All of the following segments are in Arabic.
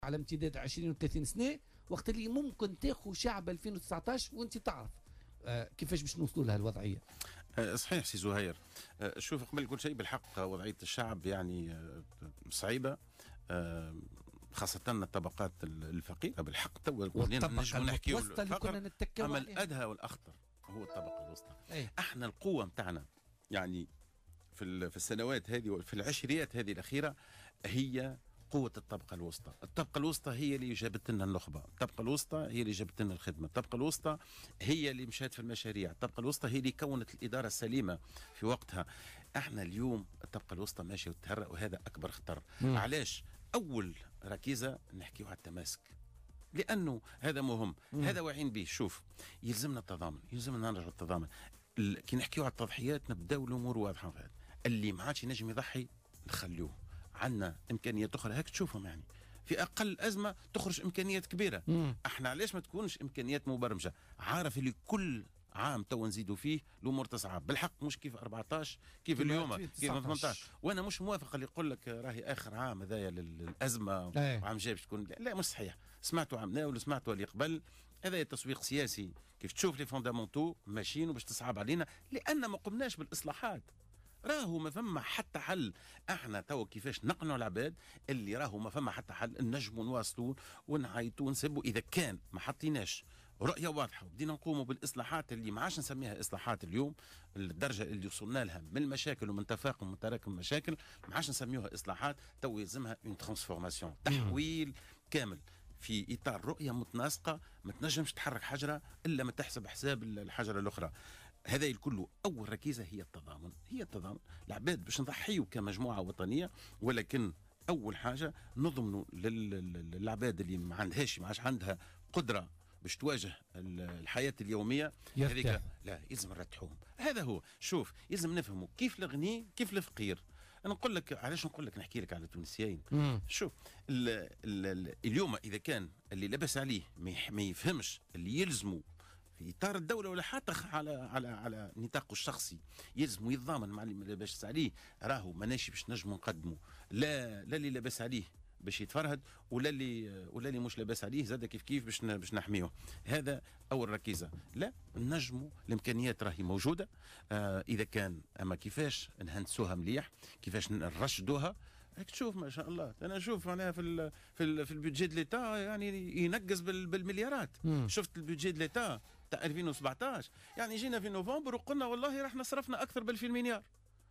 على امتداد 20 و30 سنه، وقت اللي ممكن تاخذ شعب 2019 وانت تعرف كيفاش باش نوصلوا لها الوضعيه. صحيح سي زهير. شوف، قبل كل شيء بالحق وضعيه الشعب يعني صعيبه، خاصة الطبقات الفقيرة بالحق. تو نجم نحكيو الفقر، أما الأدهى والأخطر هو الطبقة الوسطى. احنا القوة متاعنا يعني في السنوات هذه وفي العشريات هذه الأخيرة هي قوة الطبقة الوسطى. الطبقة الوسطى هي اللي جابت لنا النخبة، الطبقة الوسطى هي اللي جابت لنا الخدمة، الطبقة الوسطى هي اللي مشات في المشاريع، الطبقة الوسطى هي اللي كونت الإدارة السليمة في وقتها. احنا اليوم الطبقة الوسطى ماشية وتهرأ، وهذا أكبر خطر. علاش؟ أول ركيزة نحكيو على التماسك، لأنه هذا مهم. هذا واعين به. شوف، يلزمنا التضامن، يلزمنا نرجع التضامن. كي نحكيو على التضحيات نبداو الأمور واضحة في هذا. اللي ما عادش ينجم يضحي نخلوه. عندنا امكانيات اخرى هيك تشوفهم، يعني في اقل ازمه تخرج امكانيات كبيره. احنا علاش ما تكونش امكانيات مبرمجه؟ عارف اللي كل عام تو نزيدوا فيه الامور تصعب بالحق، مش كيف 14 كيف اليوم كيف 18. وانا مش موافق اللي يقول لك راهي اخر عام هذايا للازمه وعام جاي باش تكون. لا مش صحيح. سمعتوا عام ولا سمعتوا اللي قبل، هذا تسويق سياسي. كيف تشوف لي فوندامونتو ماشيين وباش تصعب علينا لان ما قمناش بالاصلاحات. راهو ما فما حتى حل. احنا تو كيفاش نقنعوا العباد اللي راهو ما فما حتى حل، نجموا نواصلوا ونعيطوا ونسبوا اذا كان ما حطيناش رؤيه واضحه وبدينا نقوموا بالاصلاحات اللي ما عادش نسميها اصلاحات اليوم. الدرجه اللي وصلنا لها من المشاكل ومن تفاقم ومن تراكم المشاكل ما عادش نسميوها اصلاحات، تو يلزمها اون ترانسفورماسيون، تحويل كامل في اطار رؤيه متناسقه. ما تنجمش تحرك حجره الا ما تحسب حساب الحجره الاخرى. هذا الكل اول ركيزه هي التضامن، هي التضامن. العباد باش نضحيوا كمجموعه وطنيه، ولكن اول حاجه نضمنوا للعباد اللي ما عادش عندها قدره باش تواجه الحياه اليوميه هذيك، لا يلزم نرتحوهم. هذا هو. شوف، يلزم نفهموا كيف الغني كيف الفقير. انا نقول لك علاش نقول لك، نحكي لك على التونسيين. شوف، اليوم اذا كان اللي لبس عليه ما يفهمش اللي يلزموا في اطار الدوله ولا حتى على نطاقه الشخصي يلزم يتضامن مع اللي لاباس عليه، راهو ماناش باش نجموا نقدموا لا اللي لاباس عليه باش يتفرهد ولا اللي مش لاباس عليه زاد كيف باش نحميوه. هذا اول ركيزه. لا نجموا، الامكانيات راهي موجوده. اذا كان اما كيفاش نهندسوها مليح، كيفاش نرشدوها. هيك تشوف ما شاء الله. انا اشوف معناها في البيدجي دو ليتا يعني ينقص بالمليارات. شفت البيدجي دو ليتا تاع 2017، يعني جينا في نوفمبر وقلنا والله راح صرفنا اكثر ب2000 مليار.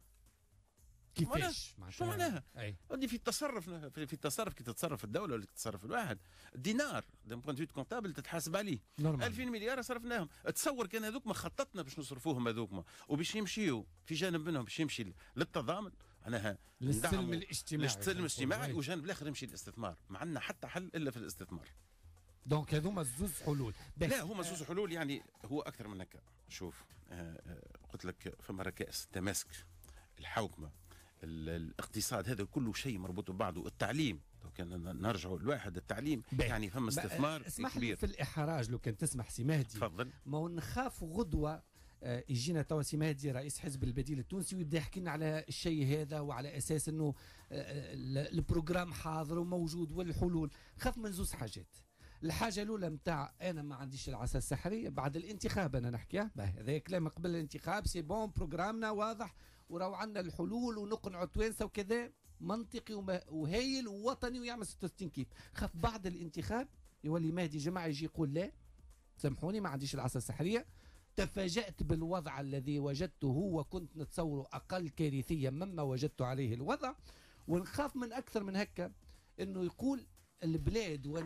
كيفاش؟ شو معناها؟ ودي في التصرف كي تتصرف الدوله ولا تتصرف الواحد، الدينار دون بوان دو كونتابل تتحاسب عليه. 2000 مليار صرفناهم. تصور كان هذوك ما خططنا باش نصرفوهم هذوك وباش يمشيوا في جانب منهم باش يمشي للتضامن، معناها للسلم الاجتماعي وجانب الاخر يمشي الاستثمار. ما عندنا حتى حل الا في الاستثمار. دونك هذوما زوز حلول. لا هما زوز حلول، يعني هو اكثر من هكا. شوف، قلت لك فما ركائز التماسك، الحوكمه، الاقتصاد، هذا كله شيء مربوط ببعضه. التعليم، لو كان نرجعوا لواحد التعليم يعني فما استثمار اسمح كبير. لي في الاحراج لو كان تسمح سي مهدي، تفضل. ما نخاف غدوه يجينا توا سي مهدي رئيس حزب البديل التونسي ويبدا يحكي لنا على الشيء هذا وعلى اساس انه البروجرام حاضر وموجود والحلول. خاف من زوز حاجات. الحاجه الاولى نتاع انا ما عنديش العصا السحريه بعد الانتخاب. انا نحكيها هذا كلام قبل الانتخاب، سي بون بروجرامنا واضح وراو عندنا الحلول ونقنعوا التوانسه وكذا، منطقي وهايل ووطني ويعمل 66 كيف. خاف بعد الانتخاب يولي مهدي جماعه يجي يقول لا سامحوني ما عنديش العصا السحريه، تفاجأت بالوضع الذي وجدته وكنت نتصوره أقل كارثيا مما وجدت عليه الوضع. ونخاف من أكثر من هكا أنه يقول البلاد